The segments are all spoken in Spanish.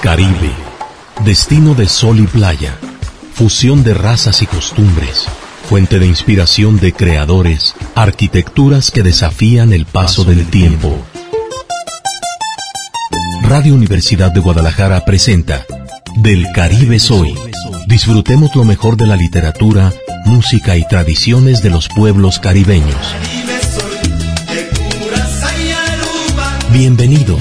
Caribe, destino de sol y playa, fusión de razas y costumbres, fuente de inspiración de creadores, arquitecturas que desafían el paso del tiempo. Radio Universidad de Guadalajara presenta Del Caribe Soy. Disfrutemos lo mejor de la literatura, música y tradiciones de los pueblos caribeños. Bienvenidos.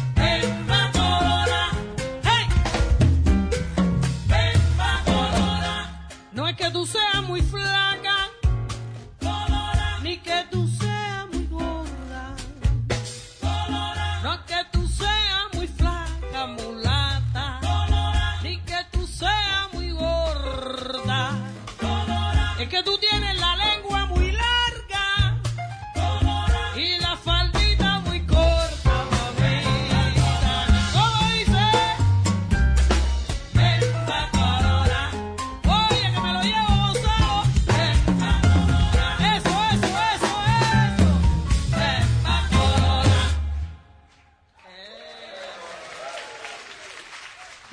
Colora.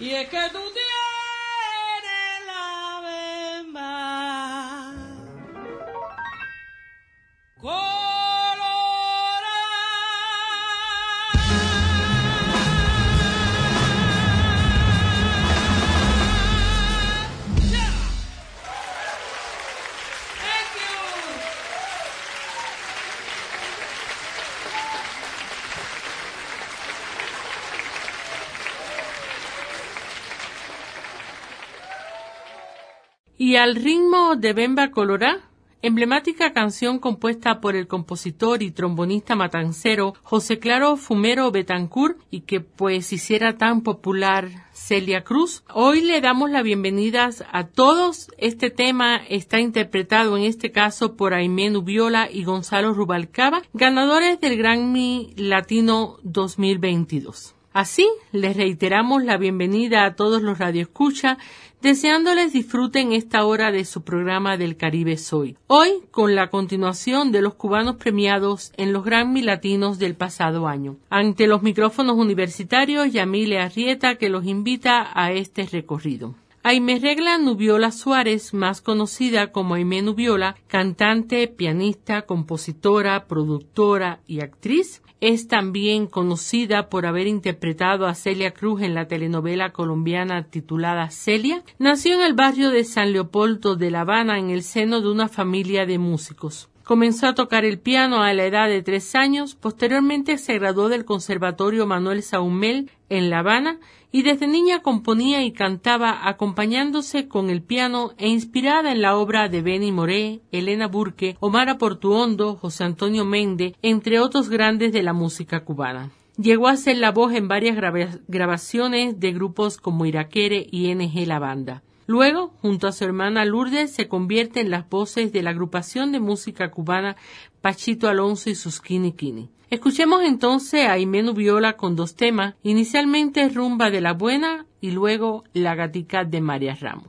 Y es que tú tienes la bemba Y al ritmo de Bemba Colorá, emblemática canción compuesta por el compositor y trombonista matancero José Claro Fumero Betancourt y que pues hiciera tan popular Celia Cruz. Hoy le damos la bienvenida a todos. Este tema está interpretado en este caso por Aimé Nubiola y Gonzalo Rubalcaba, ganadores del Grammy Latino 2022. Así, les reiteramos la bienvenida a todos los radioescuchas, deseándoles disfruten esta hora de su programa del Caribe Soy. Hoy, con la continuación de los cubanos premiados en los Grammy Latinos del pasado año. Ante los micrófonos universitarios, Yamile Arrieta, que los invita a este recorrido. Aimé Regla Nubiola Suárez, más conocida como Aimé Nubiola, cantante, pianista, compositora, productora y actriz, es también conocida por haber interpretado a Celia Cruz en la telenovela colombiana titulada Celia. Nació en el barrio de San Leopoldo de La Habana en el seno de una familia de músicos. Comenzó a tocar el piano a la edad de 3 años, posteriormente se graduó del Conservatorio Manuel Saumel en La Habana y desde niña componía y cantaba acompañándose con el piano e inspirada en la obra de Benny Moré, Elena Burke, Omar Portuondo, José Antonio Méndez, entre otros grandes de la música cubana. Llegó a ser la voz en varias grabaciones de grupos como Iraquere y NG La Banda. Luego, junto a su hermana Lourdes, se convierte en las voces de la agrupación de música cubana Pachito Alonso y sus Kini Kini. Escuchemos entonces a Aimé Nubiola con 2 temas, inicialmente Rumba de la Buena y luego La Gatica de María Ramos.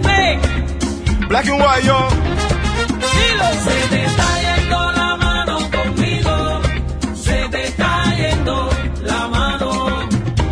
sé. Black and white, yo. Se te está yendo la mano conmigo, se te está yendo la mano.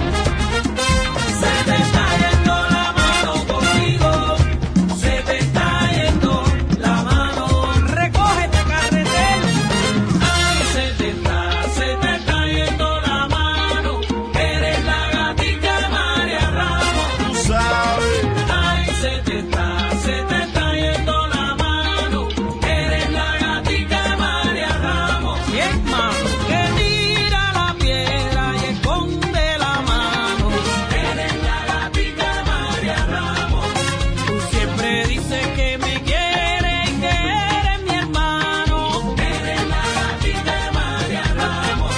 Se te está yendo la mano conmigo, se te está yendo la mano. Recógete, carretero. Ay, se te está yendo la mano. Eres la gatita María Ramos. Tú sabes. Ay, se te está yendo la mano. Eres la gatita María Ramos. Y es mano que tira la piedra y esconde la mano. Eres la gatita María Ramos. Tú siempre dices que me quieres y que eres mi hermano. Eres la gatita María Ramos.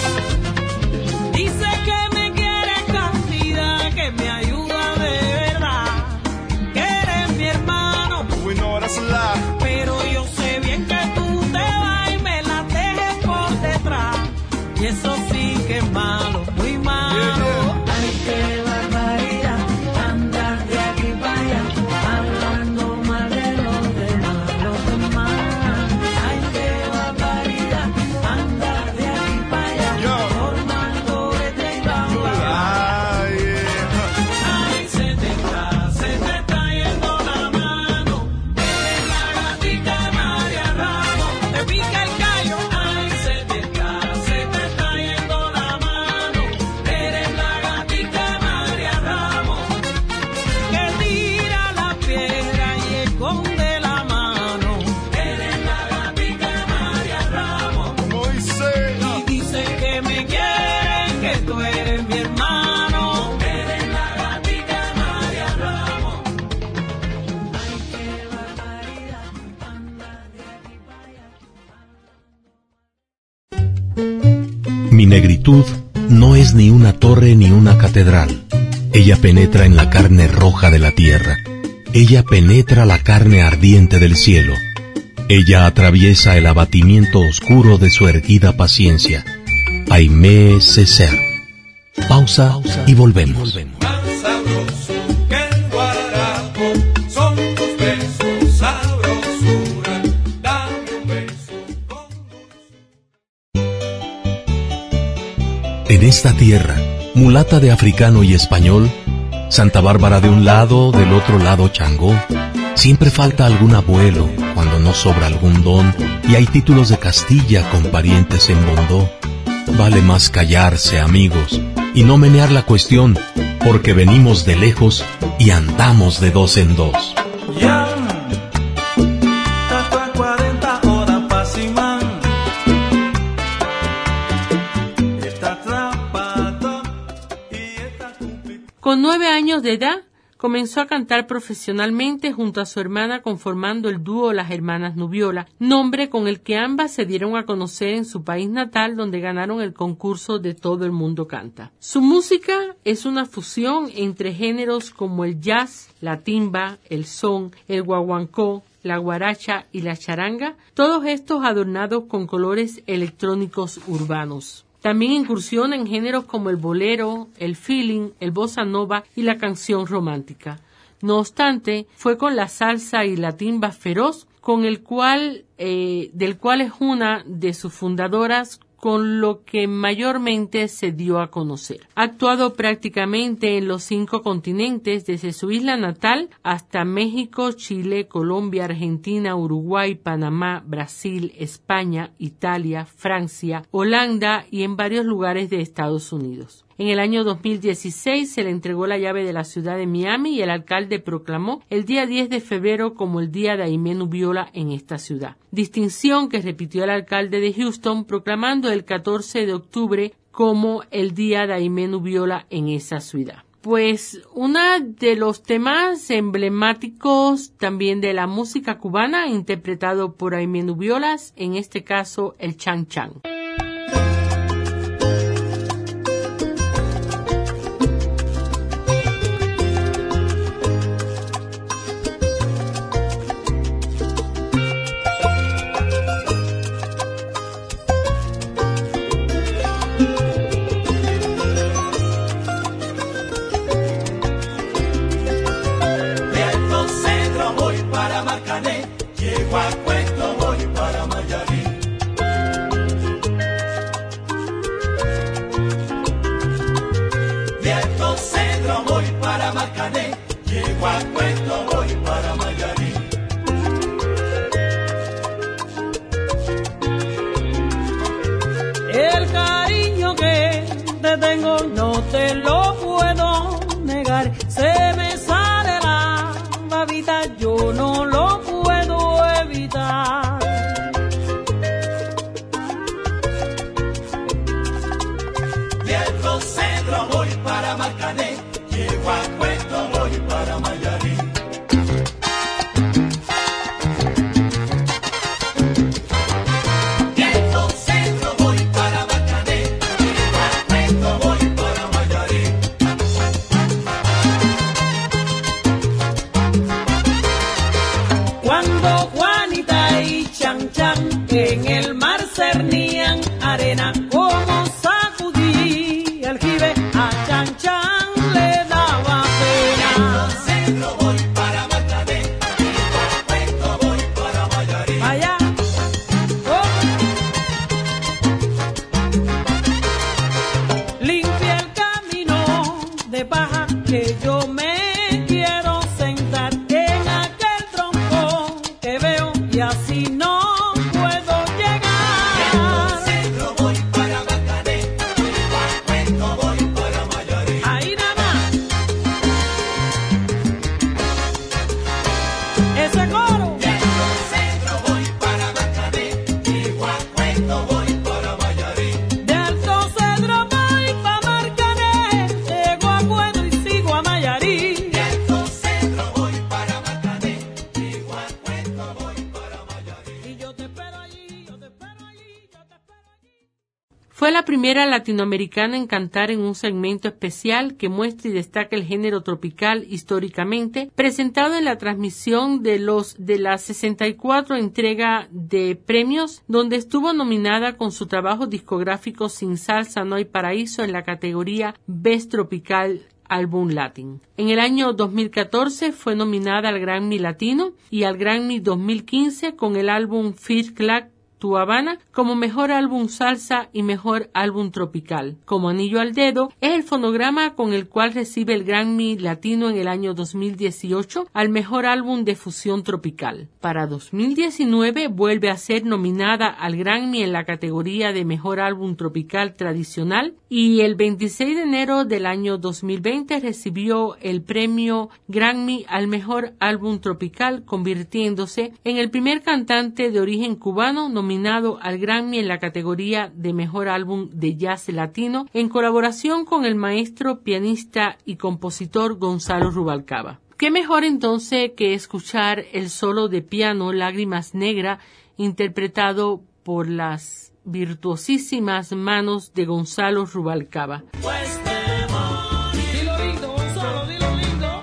Dices que me quieres cantidad, que me ayuda de verdad, que eres mi hermano. We know that's a lie. Pero yo sé bien que tú te vas y me la dejes por detrás. Y eso sí que es malo, muy malo. Ay, qué barbaridad, andar de aquí para allá, hablando mal de los demás. Ay, qué barbaridad, andar de aquí para allá, Yo. formando letra y bla, bla, bla. Ay, yeah. Ay, se te está yendo la mano. Eres la gatita María Ramos. Te pica el callo. Ay, se te está yendo la mano. Eres la gatita María Ramos. Que tira la piedra y esconde la mano. Eres la gatita María Ramos. Como dice. Y dice que me quieres, que tú eres mi hermano. Eres la gatita María Ramos. Ay, qué barbaridad, andar de aquí para allá. Mi negritud no es ni una torre ni una catedral. Ella penetra en la carne roja de la tierra. Ella penetra la carne ardiente del cielo. Ella atraviesa el abatimiento oscuro de su erguida paciencia. Aimé Césaire. Pausa y volvemos. Más sabroso que el guarapo son tus besos, sabrosura. Dame un beso con En esta tierra, mulata de africano y español, Santa Bárbara de un lado, del otro lado Changó, siempre falta algún abuelo cuando no sobra algún don y hay títulos de Castilla con parientes en Bondó. Vale más callarse, amigos, y no menear la cuestión, porque venimos de lejos y andamos de dos en dos. Ya, tato a 40 horas pa' Simán. Está atrapado y está cumplido. Con 9 años de edad, comenzó a cantar profesionalmente junto a su hermana conformando el dúo Las Hermanas Nubiola, nombre con el que ambas se dieron a conocer en su país natal, donde ganaron el concurso de Todo el Mundo Canta. Su música es una fusión entre géneros como el jazz, la timba, el son, el guaguancó, la guaracha y la charanga, todos estos adornados con colores electrónicos urbanos. También incursiona en géneros como el bolero, el feeling, el bossa nova y la canción romántica. No obstante, fue con la salsa y la timba feroz, del cual es una de sus fundadoras, con lo que mayormente se dio a conocer. Ha actuado prácticamente en los 5 continentes, desde su isla natal hasta México, Chile, Colombia, Argentina, Uruguay, Panamá, Brasil, España, Italia, Francia, Holanda y en varios lugares de Estados Unidos. En el año 2016 se le entregó la llave de la ciudad de Miami y el alcalde proclamó el día 10 de febrero como el Día de Aimé Nubiola en esta ciudad. Distinción que repitió el alcalde de Houston proclamando el 14 de octubre como el Día de Aimé Nubiola en esa ciudad. Pues uno de los temas emblemáticos también de la música cubana interpretado por Aimé Nubiolas, en este caso el Chan Chan. Centro te lo puedo negar. Se me sale la babita, yo no lo puedo evitar. Del Centro voy para Marcané, llego a Puerto, voy para Mayarí. Del Centro voy para Marcané, llego a Puerto, voy para Mayarí. Cuando Juanita y Chan Chan en el mar cernían arena, como sacudí el jibe a Chan Chan le daba pena. Del Centro voy para Marcané, llego a Puerto, voy para Mayarí. Allá, limpia el camino de paja que yo me quiero sentar en aquel tronco que veo y así no puedo llegar. Del Centro voy para Marcané, llego a Puerto, voy para Mayarí. Ahí nada más. Ese coro. Del Centro voy para Marcané, llego a Puerto, voy para Mayarí. De Alto Cedro voy pa' Marcané, llego a Puerto y sigo a Mayarí. Del Centro voy para Marcané, llego a Puerto, voy para Mayarí. Y yo te espero allí, yo te espero allí, yo te espero allí. Fue la primera latinoamericana en cantar en un segmento especial que muestra y destaca el género tropical históricamente, presentado en la transmisión de la 64 entrega de premios, donde estuvo nominada con su trabajo discográfico Sin Salsa No Hay Paraíso en la categoría Best Tropical Álbum Latin. En el año 2014 fue nominada al Grammy Latino y al Grammy 2015 con el álbum First Class Tu Habana como mejor álbum salsa y mejor álbum tropical. Como anillo al dedo, es el fonograma con el cual recibe el Grammy Latino en el año 2018 al mejor álbum de fusión tropical. Para 2019 vuelve a ser nominada al Grammy en la categoría de mejor álbum tropical tradicional y el 26 de enero del año 2020 recibió el premio Grammy al mejor álbum tropical, convirtiéndose en el primer cantante de origen cubano nominado al Grammy en la categoría de Mejor Álbum de Jazz Latino, en colaboración con el maestro, pianista y compositor Gonzalo Rubalcaba. ¿Qué mejor entonces que escuchar el solo de piano Lágrimas Negras, interpretado por las virtuosísimas manos de Gonzalo Rubalcaba? Pues te voy. Dilo lindo, Gonzalo, dilo lindo.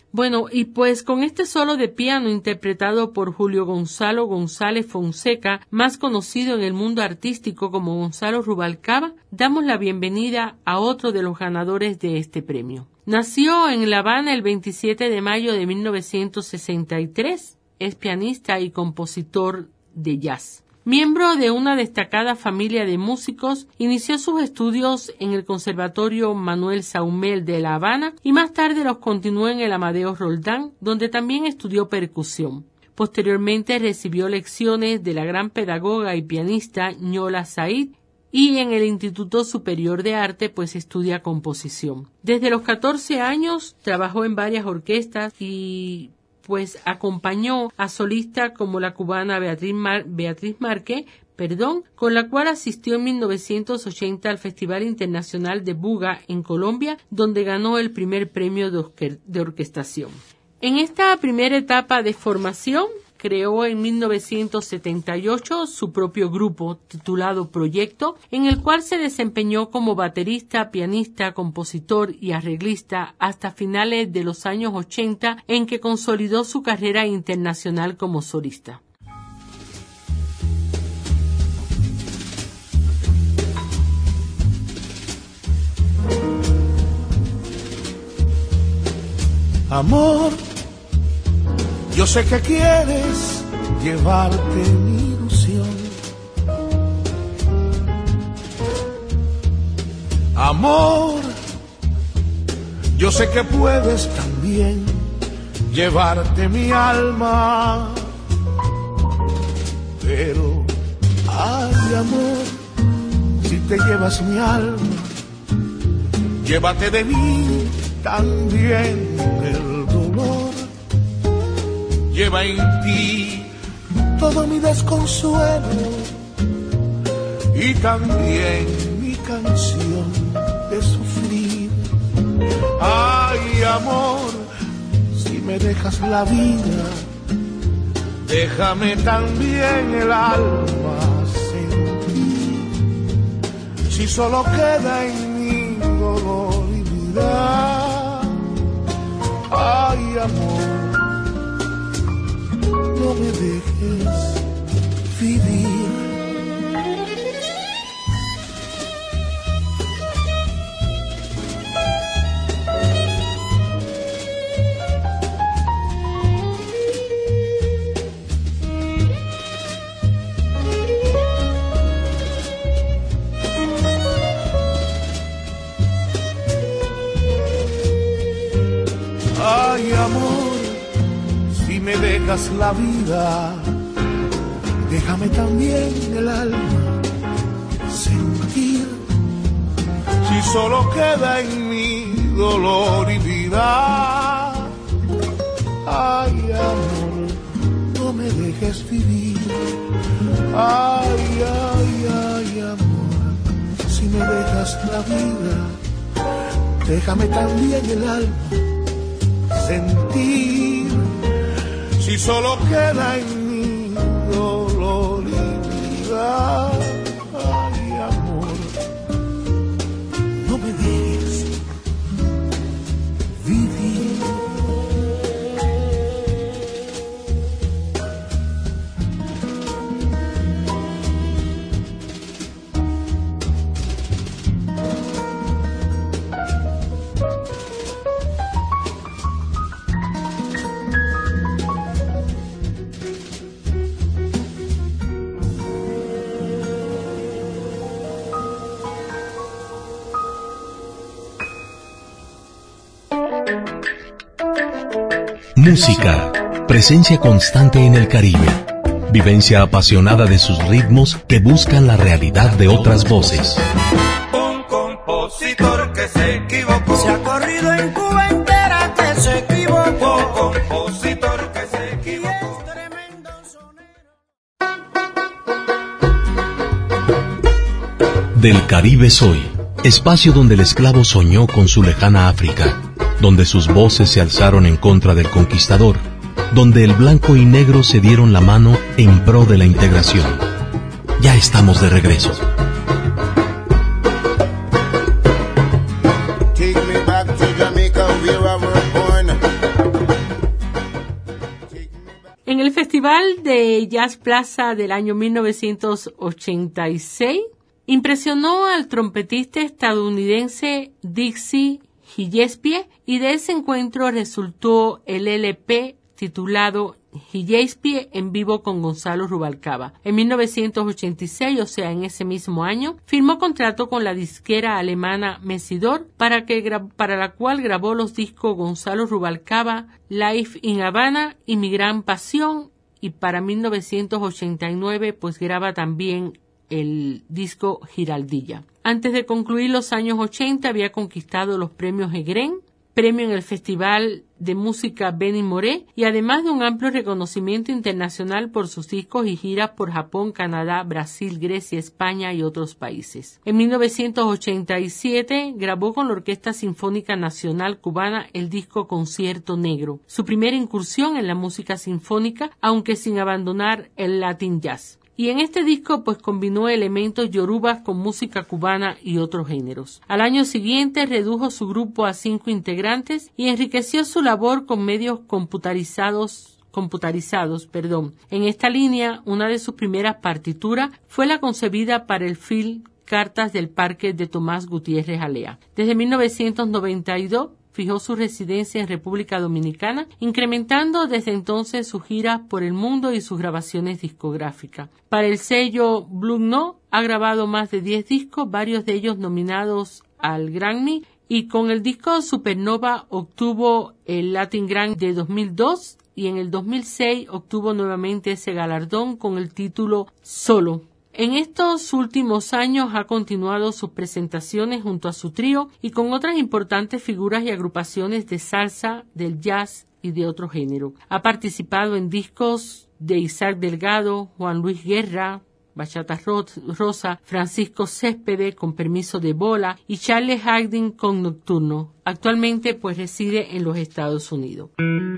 Bueno, y pues con este solo de piano interpretado por Julio Gonzalo González Fonseca, más conocido en el mundo artístico como Gonzalo Rubalcaba, damos la bienvenida a otro de los ganadores de este premio. Nació en La Habana el 27 de mayo de 1963. Es pianista y compositor de jazz. Miembro de una destacada familia de músicos, inició sus estudios en el Conservatorio Manuel Saumel de La Habana y más tarde los continuó en el Amadeo Roldán, donde también estudió percusión. Posteriormente recibió lecciones de la gran pedagoga y pianista Ñola Said y en el Instituto Superior de Arte pues estudia composición. Desde los 14 años trabajó en varias orquestas y pues acompañó a solistas como la cubana Beatriz Márquez, con la cual asistió en 1980 al Festival Internacional de Buga en Colombia, donde ganó el primer premio de orquestación. En esta primera etapa de formación, creó en 1978 su propio grupo titulado Proyecto, en el cual se desempeñó como baterista, pianista, compositor y arreglista hasta finales de los años 80, en que consolidó su carrera internacional como solista. Amor, yo sé que quieres llevarte mi ilusión. Amor, yo sé que puedes también llevarte mi alma. Pero, ay amor, si te llevas mi alma, llévate de mí también el dolor. Lleva en ti todo mi desconsuelo y también mi canción de sufrir. Ay, amor, si me dejas la vida, déjame también el alma sentir. Si solo queda en mí dolor y vida, ay, amor, no me dejes vivir. Ay, amor, si me dejas la vida, déjame también el alma sentir. Si solo queda en mí dolor y vida, ay, amor, no me dejes vivir. Ay, ay, ay, amor, si me dejas la vida, déjame también el alma sentir. Si solo queda en mí dolor y vida, ay, amor, no me dejes vivir. Música, presencia constante en el Caribe, vivencia apasionada de sus ritmos que buscan la realidad de otras voces. Un compositor que se equivocó. Se ha corrido en Cuba entera que se equivocó. Un compositor que se equivocó. Tremendo sonero. Del Caribe soy, espacio donde el esclavo soñó con su lejana África, donde sus voces se alzaron en contra del conquistador, donde el blanco y negro se dieron la mano en pro de la integración. Ya estamos de regreso. Take me back to Jamaica where I was born. Festival de Jazz Plaza del año 1986 impresionó al trompetista estadounidense Dizzy Gillespie y de ese encuentro resultó el LP titulado Gillespie en vivo con Gonzalo Rubalcaba. En 1986, o sea, en ese mismo año, firmó contrato con la disquera alemana Messidor para la cual grabó los discos Gonzalo Rubalcaba, Live in Havana y Mi Gran Pasión, y para 1989 pues graba también el disco Giraldilla. Antes de concluir los años 80 había conquistado los premios Egren, premio en el Festival de Música Benny Moré y además de un amplio reconocimiento internacional por sus discos y giras por Japón, Canadá, Brasil, Grecia, España y otros países. En 1987 grabó con la Orquesta Sinfónica Nacional Cubana el disco Concierto Negro, su primera incursión en la música sinfónica, aunque sin abandonar el Latin Jazz. Y en este disco pues combinó elementos yorubas con música cubana y otros géneros. Al año siguiente redujo su grupo a 5 integrantes y enriqueció su labor con medios computarizados. En esta línea, una de sus primeras partituras fue la concebida para el film Cartas del Parque de Tomás Gutiérrez Alea. Desde 1992 fijó su residencia en República Dominicana, incrementando desde entonces sus giras por el mundo y sus grabaciones discográficas. Para el sello Blue Note ha grabado más de 10 discos, varios de ellos nominados al Grammy, y con el disco Supernova obtuvo el Latin Grammy de 2002 y en el 2006 obtuvo nuevamente ese galardón con el título Solo. En estos últimos años ha continuado sus presentaciones junto a su trío y con otras importantes figuras y agrupaciones de salsa, del jazz y de otro género. Ha participado en discos de Isaac Delgado, Juan Luis Guerra, Bachata Rosa, Francisco Céspedes con Permiso de Bola y Charles Haddon con Nocturno. Actualmente pues reside en los Estados Unidos.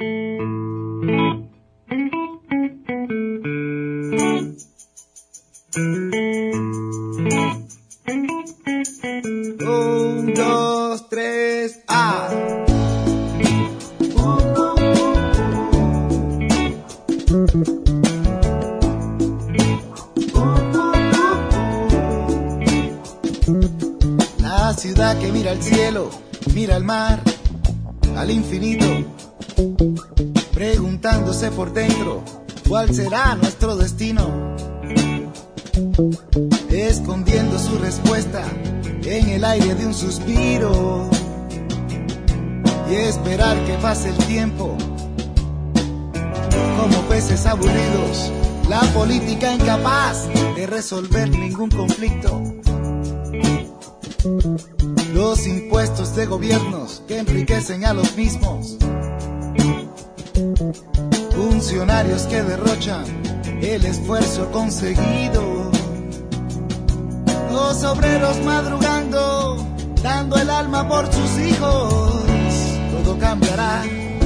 Un, dos, tres, ¡ah! La ciudad que mira al cielo, mira al mar, al infinito, preguntándose por dentro, ¿cuál será nuestro destino? Escondiendo su respuesta en el aire de un suspiro y esperar que pase el tiempo. Como peces aburridos, la política incapaz de resolver ningún conflicto. Los impuestos de gobiernos que enriquecen a los mismos. Funcionarios que derrochan el esfuerzo conseguido. Los obreros madrugando, dando el alma por sus hijos. Todo cambiará.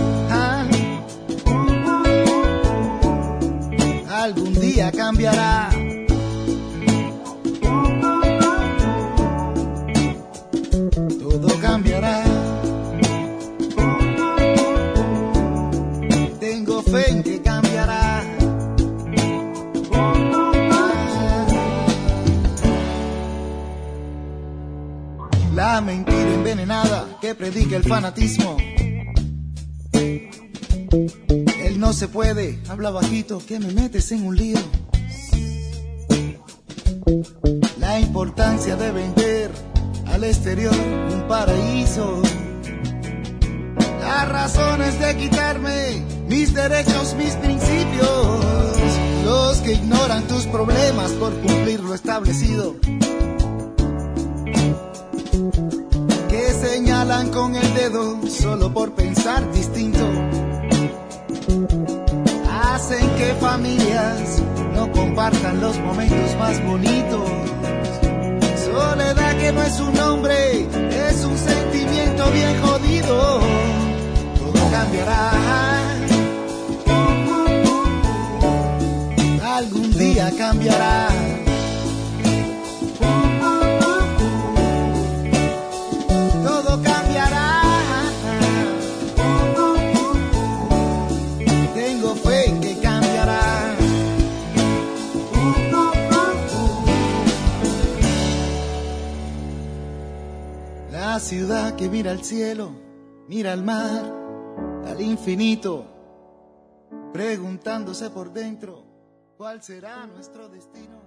Algún día cambiará. Todo cambiará. Tengo fe en que cambiará. La mentira envenenada que predica el fanatismo. Él no se puede, habla bajito, que me metes en un lío. La importancia de vender al exterior un paraíso. Las razones de quitarme mis derechos, mis principios. Los que ignoran tus problemas por cumplir lo establecido. Que señalan con el dedo solo por pensar distinto. Hacen que familias no compartan los momentos más bonitos. Soledad que no es un nombre, es un sentimiento bien jodido. Todo cambiará. Algún día cambiará. Todo cambiará. Tengo fe en que cambiará. ciudad que mira al cielo, mira al mar, al infinito, preguntándose por dentro cuál será nuestro destino.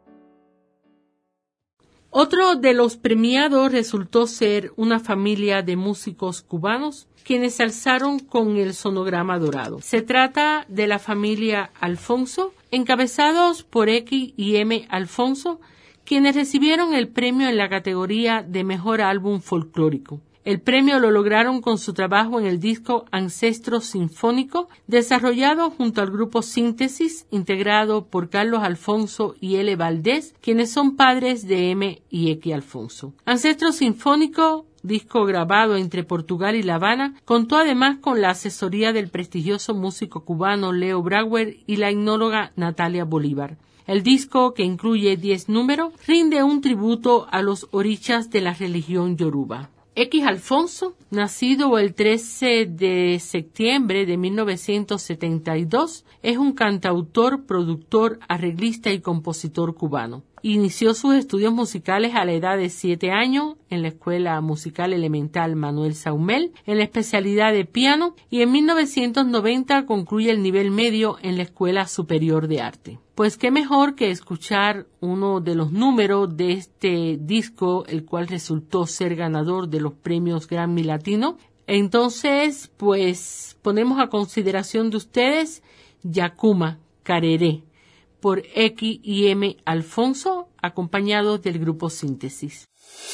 Otro de los premiados resultó ser una familia de músicos cubanos quienes se alzaron con el sonograma dorado. Se trata de la familia Alfonso, encabezados por X y M. Alfonso, quienes recibieron el premio en la categoría de Mejor Álbum Folclórico. El premio lo lograron con su trabajo en el disco Ancestro Sinfónico, desarrollado junto al grupo Síntesis, integrado por Carlos Alfonso y L. Valdés, quienes son padres de M. y X. Alfonso. Ancestro Sinfónico, disco grabado entre Portugal y La Habana, contó además con la asesoría del prestigioso músico cubano Leo Brauer y la etnóloga Natalia Bolívar. El disco, que incluye 10 números, rinde un tributo a los orichas de la religión yoruba. X. Alfonso, nacido el 13 de septiembre de 1972, es un cantautor, productor, arreglista y compositor cubano. Inició sus estudios musicales a la edad de 7 años en la Escuela Musical Elemental Manuel Saumel, en la especialidad de piano, y en 1990 concluye el nivel medio en la Escuela Superior de Arte. Pues qué mejor que escuchar uno de los números de este disco, el cual resultó ser ganador de los premios Grammy Latino. Entonces, pues ponemos a consideración de ustedes Yacuma Careré, por X y M. Alfonso, acompañados del grupo Síntesis.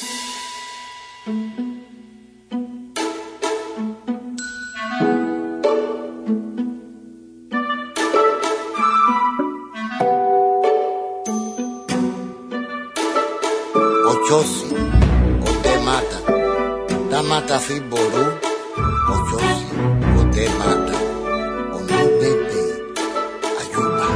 Ochosi, Ote Mata, Tamata Fiboru, Ochosi, Ote Mata, Onubete, Ayuba.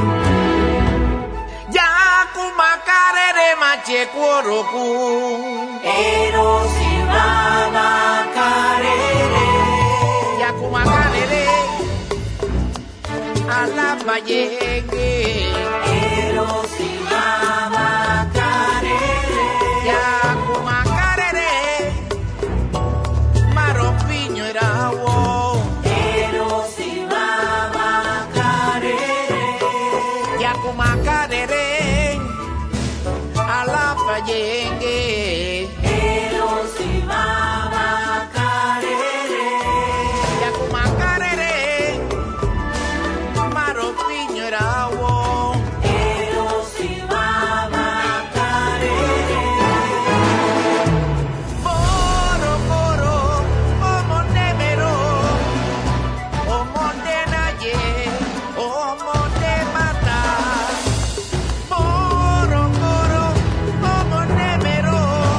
Yakuma Carere Mache Kuoroku, Eros y Mama Carere, Yakuma Carere, Alabayengue, Eros y Mama Carere, Yakuma Carere, Maropiño era wo, Eros y Mama Carere, Yakuma Carere, Alabayengue, Eros y Mama Carere, Yakuma Carere, Maropiño era wo, Eros y Mama Carere, Boro Boro, Omo Nemero, Omo Nenaye, Omo Nemata, Boro Boro, Omo Nemero,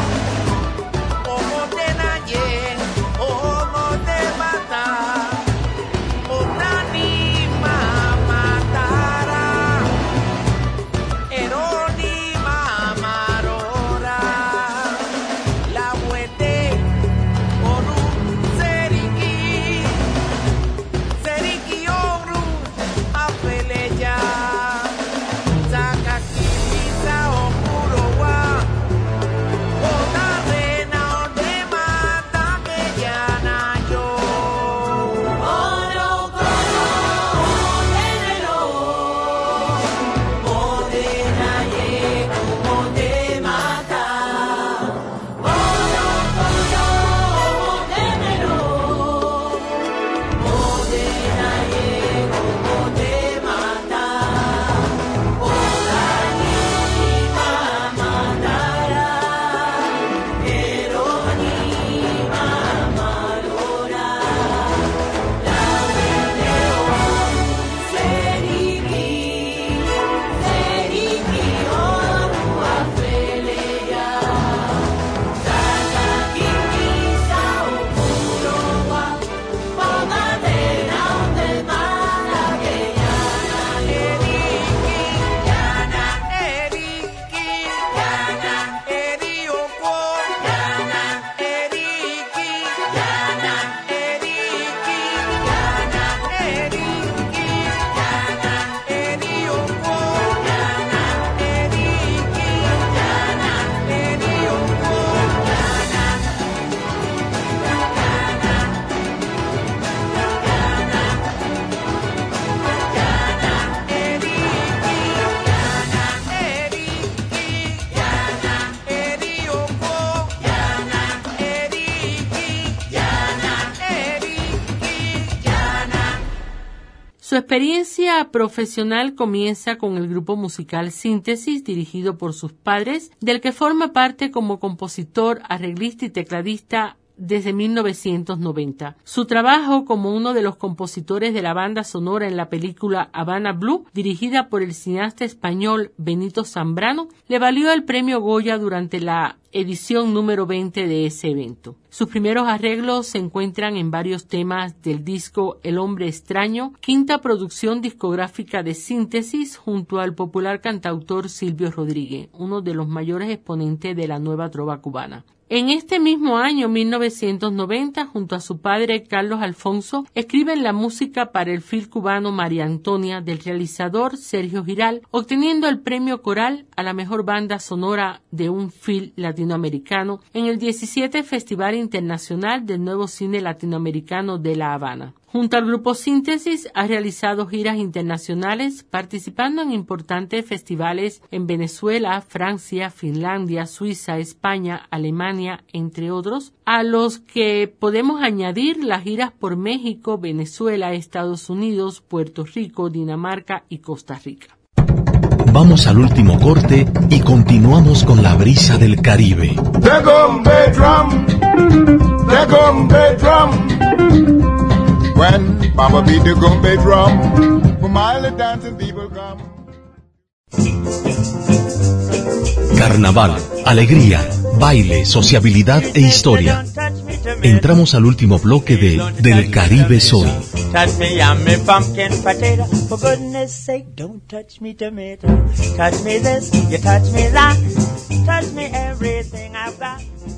Su experiencia profesional comienza con el grupo musical Síntesis, dirigido por sus padres, del que forma parte como compositor, arreglista y tecladista desde 1990. Su trabajo como uno de los compositores de la banda sonora en la película Habana Blue, dirigida por el cineasta español Benito Zambrano, le valió el premio Goya durante la edición número 20 de ese evento. Sus primeros arreglos se encuentran en varios temas del disco El Hombre Extraño, quinta producción discográfica de Síntesis, junto al popular cantautor Silvio Rodríguez, uno de los mayores exponentes de la nueva trova cubana. En este mismo año, 1990, junto a su padre Carlos Alfonso, escriben la música para el film cubano María Antonia del realizador Sergio Giral, obteniendo el premio Coral a la mejor banda sonora de un film latinoamericano en el 17 Festival Internacional del Nuevo Cine Latinoamericano de La Habana. Junto al grupo Síntesis ha realizado giras internacionales, participando en importantes festivales en Venezuela, Francia, Finlandia, Suiza, España, Alemania, entre otros, a los que podemos añadir las giras por México, Venezuela, Estados Unidos, Puerto Rico, Dinamarca y Costa Rica. Vamos al último corte y continuamos con la brisa del Caribe. When Mama beat the gumbe drum, for my little dancing people come. Carnaval, alegría, baile, sociabilidad e historia. Entramos al último bloque de Del Caribe Soy. Touch me, I'm a pumpkin potato. For goodness sake, don't touch me tomato. Touch me this, you touch me that. Touch me everything I've got.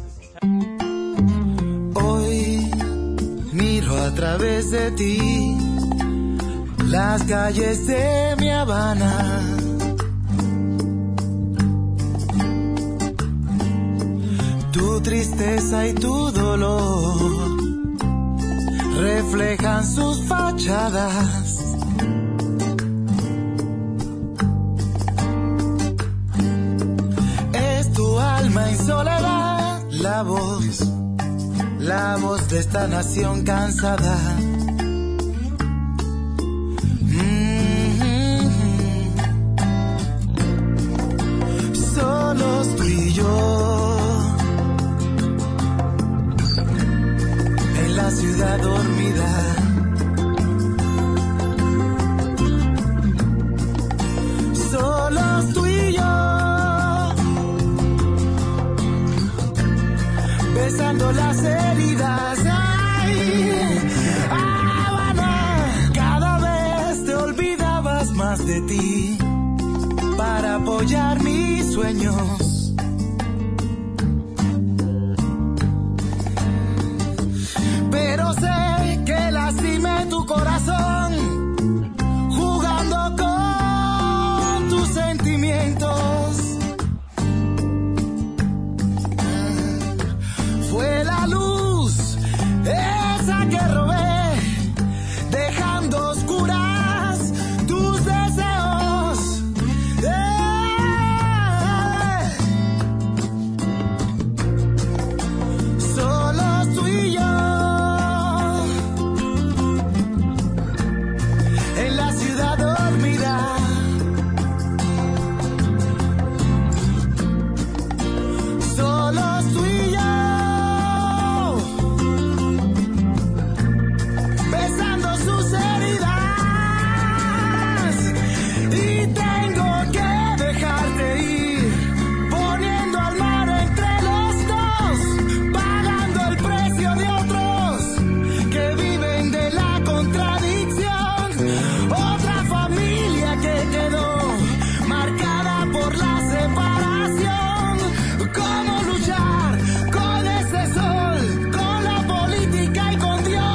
Hoy miro a través de ti las calles de mi Habana. Tu tristeza y tu dolor reflejan sus fachadas. Es tu alma en soledad, la voz de esta nación cansada. Solos tú y yo en la ciudad dormida. Solos tú y yo besando las heridas. Ay, Habana, cada vez te olvidabas más de ti para apoyar mis sueños. Pero sé que lastimé tu corazón jugando con tus sentimientos. Fue la luz esa que robé, dejando oscuras tus deseos. Solos tú y yo en la ciudad dormida. Solos tú y yo besando sus heridas. Y tengo que dejarte ir, poniendo al mar entre los dos, pagando el precio de otros que viven de la contradicción. Otra familia que quedó marcada por la separación. ¿Cómo luchar con ese sol, con la política y con Dios?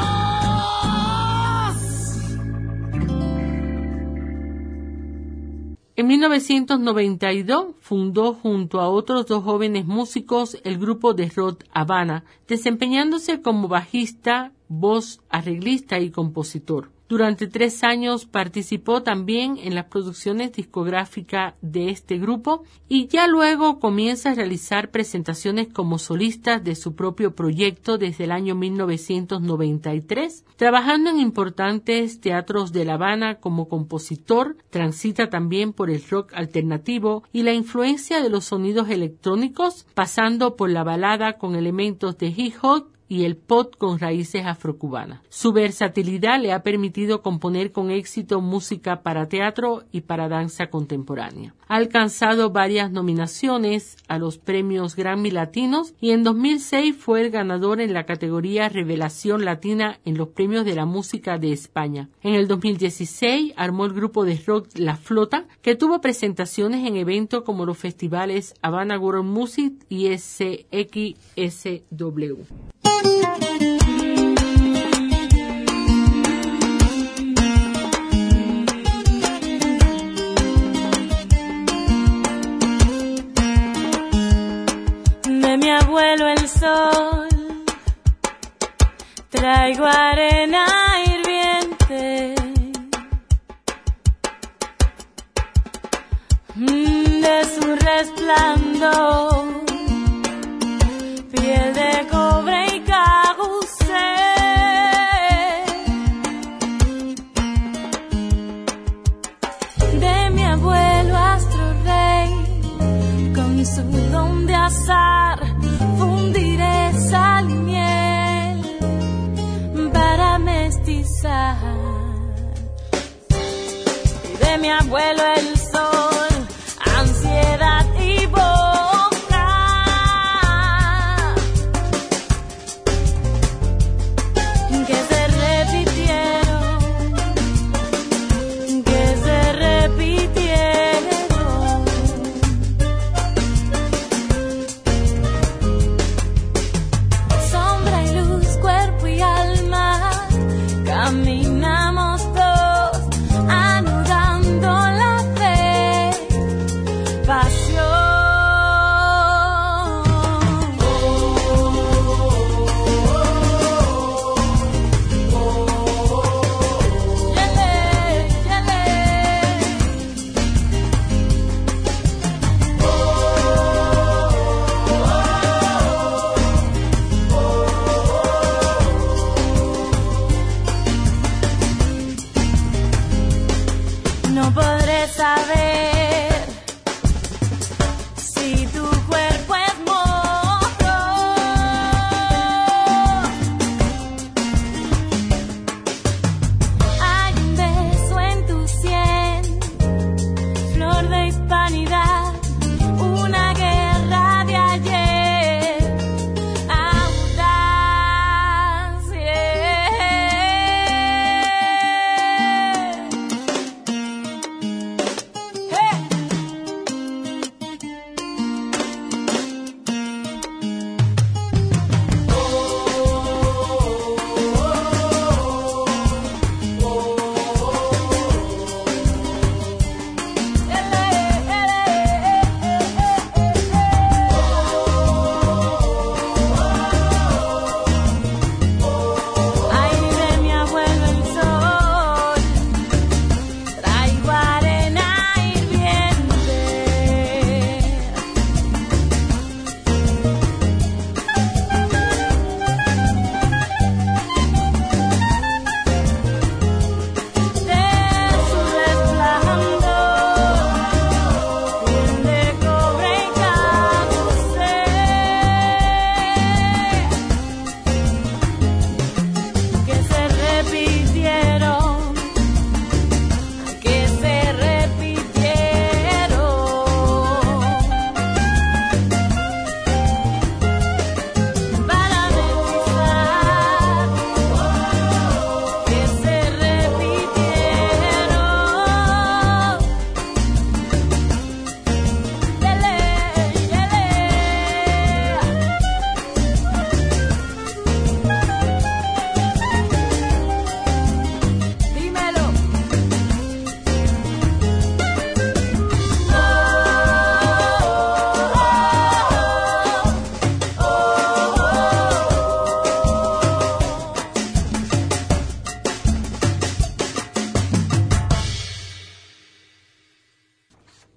En 1992 fundó junto a otros dos jóvenes músicos el grupo de rock Habana, desempeñándose como bajista, voz, arreglista y compositor. Durante 3 años participó también en las producciones discográficas de este grupo y ya luego comienza a realizar presentaciones como solista de su propio proyecto desde el año 1993, trabajando en importantes teatros de La Habana como compositor. Transita también por el rock alternativo y la influencia de los sonidos electrónicos, pasando por la balada con elementos de hip hop y el pop con raíces afrocubanas. Su versatilidad le ha permitido componer con éxito música para teatro y para danza contemporánea. Ha alcanzado varias nominaciones a los premios Grammy Latinos y en 2006 fue el ganador en la categoría Revelación Latina en los premios de la música de España. En el 2016 armó el grupo de rock La Flota, que tuvo presentaciones en eventos como los festivales Havana World Music y SXSW. De mi abuelo el sol traigo arena hirviente, de su resplandor, piel de cobre y carrusel. De mi abuelo astro rey, con su don de azar, fundiré sal y miel para mestizar. Y de mi abuelo el sol, ansiedad y boca, que se repitieron, que se repitieron. Sombra y luz, cuerpo y alma, caminamos dos, anudando la fe, pasión. Yele, yele. No podré saber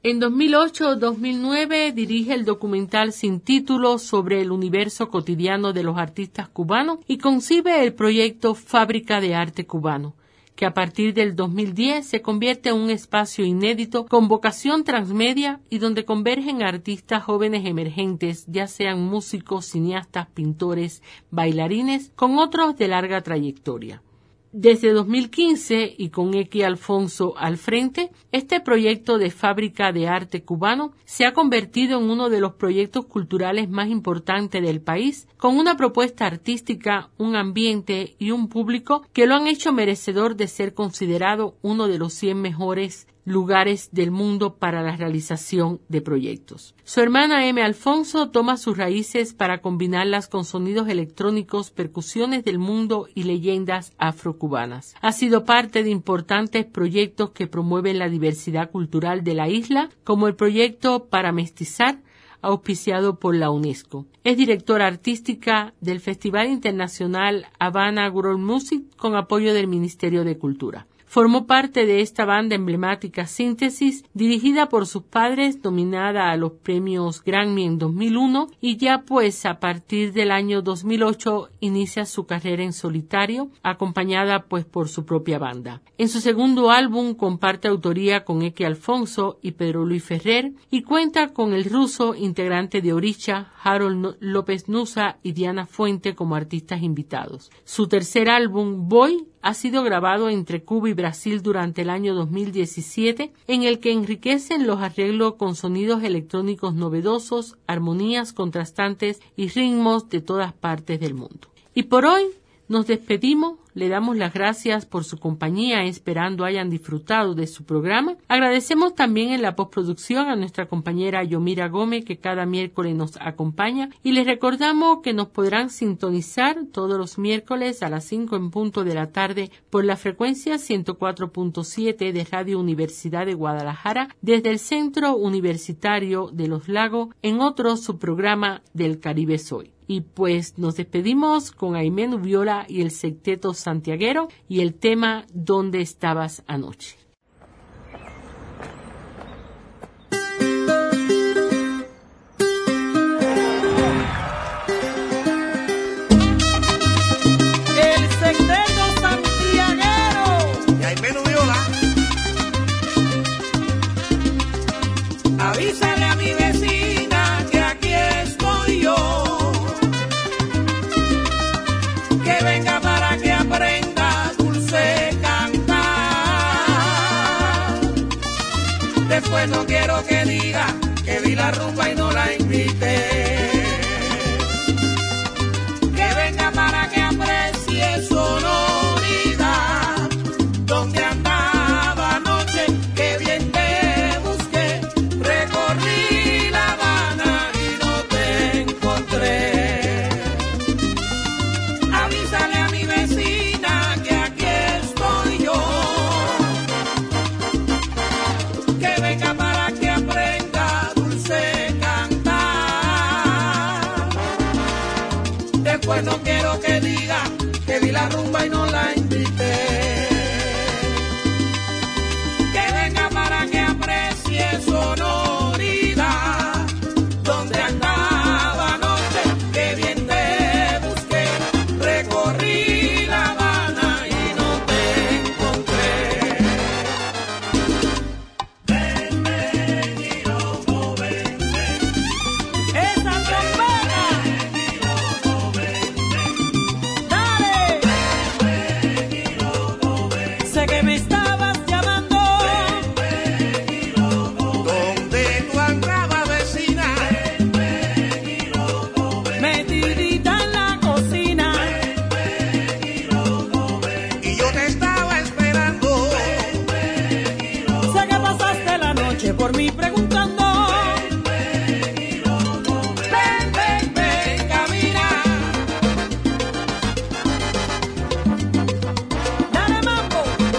En 2008-2009 dirige el documental sin título sobre el universo cotidiano de los artistas cubanos y concibe el proyecto Fábrica de Arte Cubano, que a partir del 2010 se convierte en un espacio inédito con vocación transmedia y donde convergen artistas jóvenes emergentes, ya sean músicos, cineastas, pintores, bailarines, con otros de larga trayectoria. Desde 2015, y con Equi Alfonso al frente, este proyecto de Fábrica de Arte Cubano se ha convertido en uno de los proyectos culturales más importantes del país, con una propuesta artística, un ambiente y un público que lo han hecho merecedor de ser considerado uno de los 100 mejores lugares del mundo para la realización de proyectos. Su hermana M. Alfonso toma sus raíces para combinarlas con sonidos electrónicos, percusiones del mundo y leyendas afrocubanas. Ha sido parte de importantes proyectos que promueven la diversidad cultural de la isla, como el proyecto Para Mestizar, auspiciado por la UNESCO. Es directora artística del Festival Internacional Havana World Music con apoyo del Ministerio de Cultura. Formó parte de esta banda emblemática Síntesis, dirigida por sus padres, nominada a los premios Grammy en 2001 y ya pues a partir del año 2008 inicia su carrera en solitario, acompañada pues por su propia banda. En su segundo álbum comparte autoría con Equi Alfonso y Pedro Luis Ferrer y cuenta con el ruso integrante de Orisha, Harold López Nusa y Diana Fuente como artistas invitados. Su tercer álbum, Boy, ha sido grabado entre Cuba y Brasil durante el año 2017, en el que enriquecen los arreglos con sonidos electrónicos novedosos, armonías contrastantes y ritmos de todas partes del mundo. Y por hoy nos despedimos, le damos las gracias por su compañía, esperando hayan disfrutado de su programa. Agradecemos también en la postproducción a nuestra compañera Yomira Gómez, que cada miércoles nos acompaña, y les recordamos que nos podrán sintonizar todos los miércoles a las 5 en punto de la tarde por la frecuencia 104.7 de Radio Universidad de Guadalajara desde el Centro Universitario de los Lagos en otro subprograma del Caribe Soy. Y pues nos despedimos con Aimé Nubiola y el Sexteto Santiaguero y el tema ¿Dónde estabas anoche? El Sexteto Santiaguero Y Aimé Nubiola. Avísale a mi vecina que aquí estoy yo, que venga para que aprenda dulce cantar. Después no quiero que diga que vi la rumba y no la invité. Que venga para que aprecie sonoridad. Donde andaba anoche, que bien te busqué. Recorrí La Habana y no te encontré. Avísale a mi vecina que aquí estoy yo, que venga para que aprenda dulce cantar. Después no quiero que diga que vi la rumba y no la invité. Que venga para que aprecie sonoridad. Donde andaba anoche, que bien te busqué. Recorrí La Habana y no te encontré. Ven, ven, y loco, ven, ven. Esa trompeta. Ven, y loco, ven, ven. Dale. Ven, y loco, ven. Sé que me estabas llamando. Ven, y loco, ven. Donde tú andabas, vecina. Ven, y loco, ven. Metidita en la cocina. Ven, y loco, ven. Y yo te estaba esperando. Sé que pasaste la noche por mí preguntando. Ven, ven, ven, camina. Dale mambo,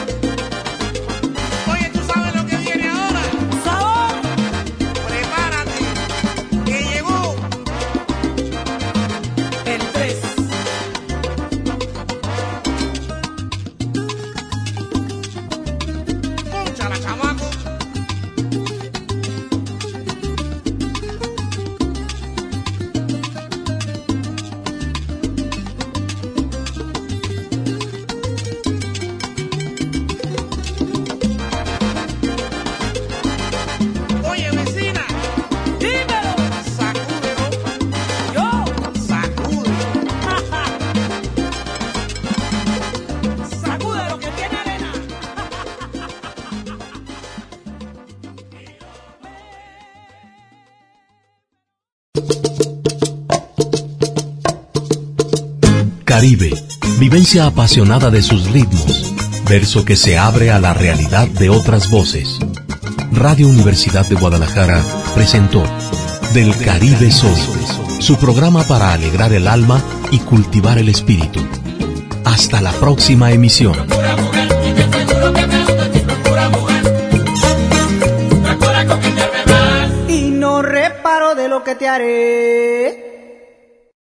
Oye, ¿tú sabes lo que viene ahora? sabor. Prepárate, que llegó. El 3. Pónchala, chamaco. Caribe, vivencia apasionada de sus ritmos, verso que se abre a la realidad de otras voces. Radio Universidad de Guadalajara presentó Del Caribe Soy, su programa para alegrar el alma y cultivar el espíritu. Hasta la próxima emisión. Y no reparo de lo que te haré.